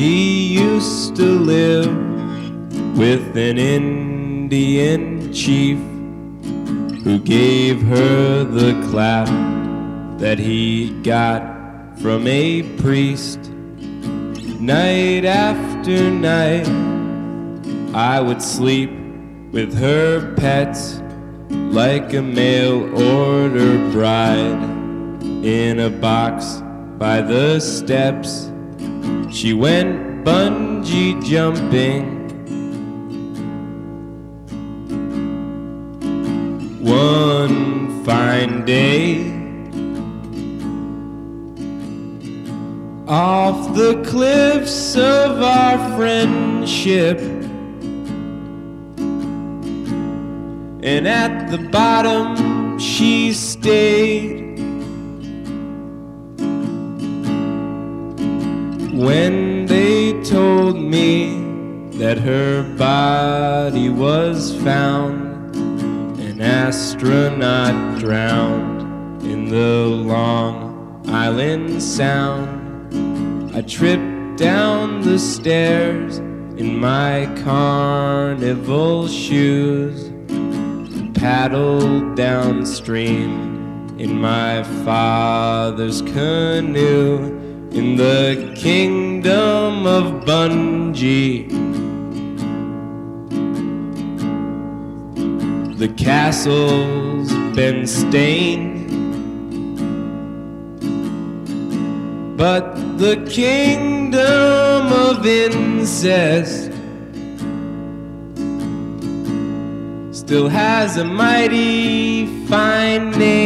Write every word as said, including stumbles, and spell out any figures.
She used to live with an Indian chief who gave her the clap that he got from a priest. Night after night, I would sleep with her pets like a mail-order bride in a box by the steps. She went bungee jumping one fine day off the cliffs of our friendship, and at the bottom she stayed. When they told me that her body was found, an astronaut drowned in the Long Island Sound, I tripped down the stairs in my carnival shoes and paddled downstream in my father's canoe in the kingdom of Bungee. The castle's been stained, but the kingdom of incest still has a mighty fine name.